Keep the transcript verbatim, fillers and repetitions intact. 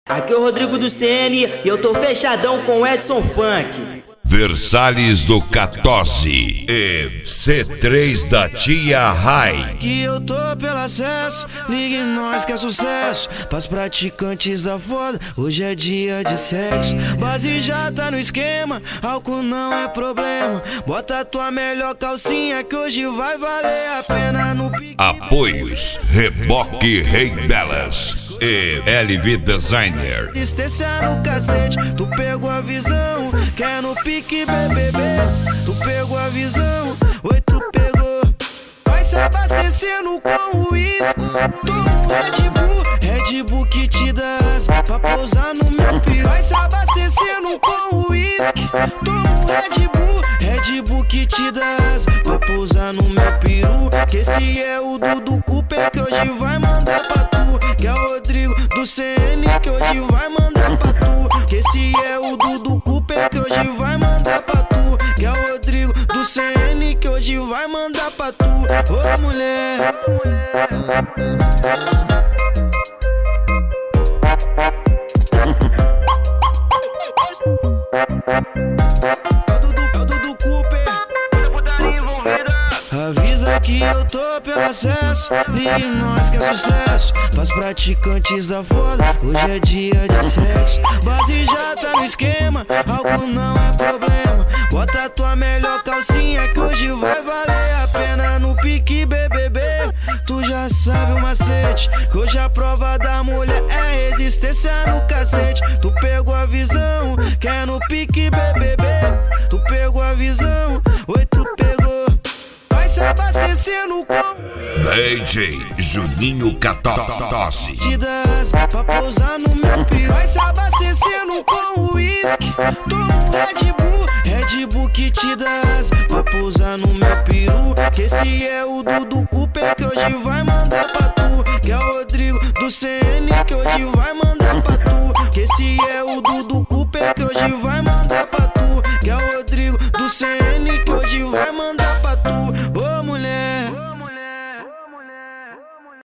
Aqui é o Rodrigo do C N e eu tô fechadão com o Edson Funk. Versalhes do quatorze e C três da Tia Rai. Que eu tô pelo acesso, ligue nós que é sucesso. Pras praticantes da foda, hoje é dia de sexo. Base já tá no esquema, álcool não é problema. Bota a tua melhor calcinha que hoje vai valer a pena no pique. Apoios Reboque Rei Delas e L V Designer. Assistência no cacete, tu pegou a visão, quer no pique B B B. Tu pegou a visão, oi tu pegou. Vai se abastecendo com uísque. Toma um Red Bull, Red Bull que te dá asa pra pousar no meu piru. Vai se abastecendo com uísque. Toma um Red Bull, Red Bull que te dá asa pra pousar no meu peru. Que esse é o Dudu Cooper que hoje vai mandar pra tu. Que é o Rodrigo do C N que hoje vai mandar pra tu. Que esse é o Dudu Cooper que hoje vai mandar pra tu. Que é o Rodrigo do C N que hoje vai mandar pra tu. Ô mulher, é o Dudu Cooper. Avisa que eu tô pelo acesso, ligue nós que é sucesso. Pras praticantes da foda, hoje é dia de sexo. Base já tá no esquema, álcool não é problema. Bota a tua melhor calcinha que hoje vai valer a pena no pique B B B. Tu já sabe o macete, que hoje a prova da mulher é resistência no cacete. Tu pegou a visão, quer no pique B B B. Tu pegou a visão, oi tu pegou. Vai se abastecendo com D J Juninho quatorze. te dá asa pra pousar no meu piru. Vai se abastecendo com uísque. Toma um Red Bull, Red Bull que te dá asa pra pousar no meu peru. Que esse é o Dudu Cooper que hoje vai mandar pra tu. Que é o Rodrigo do C N que hoje vai mandar pra tu. Que esse é o Dudu Cooper que hoje vai mandar pra tu. Que é o Rodrigo do C N